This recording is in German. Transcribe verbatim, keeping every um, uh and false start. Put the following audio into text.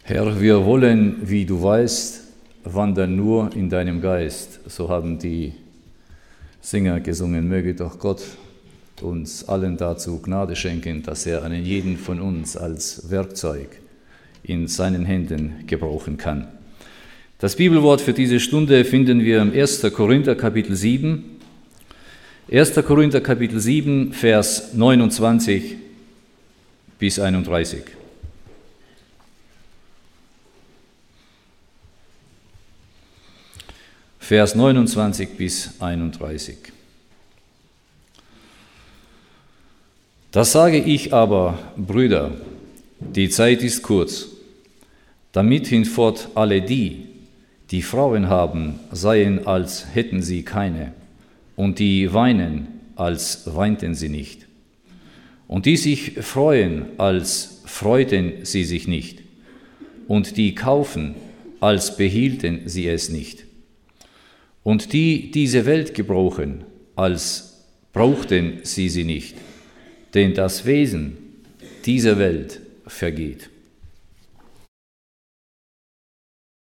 Herr, wir wollen, wie du weißt, wandern nur in deinem Geist. So haben die Sänger gesungen. Möge doch Gott uns allen dazu Gnade schenken, dass er einen jeden von uns als Werkzeug in seinen Händen gebrauchen kann. Das Bibelwort für diese Stunde finden wir im ersten Korinther Kapitel sieben. erster Korinther Kapitel sieben, Vers neunundzwanzig bis einunddreißig. Vers neunundzwanzig bis einunddreißig. Das sage ich aber, Brüder, die Zeit ist kurz, damit hinfort alle die, die Frauen haben, seien, als hätten sie keine, und die weinen, als weinten sie nicht, und die sich freuen, als freuten sie sich nicht, und die kaufen, als behielten sie es nicht, und die diese Welt gebrauchen, als brauchten sie sie nicht, denn das Wesen dieser Welt vergeht.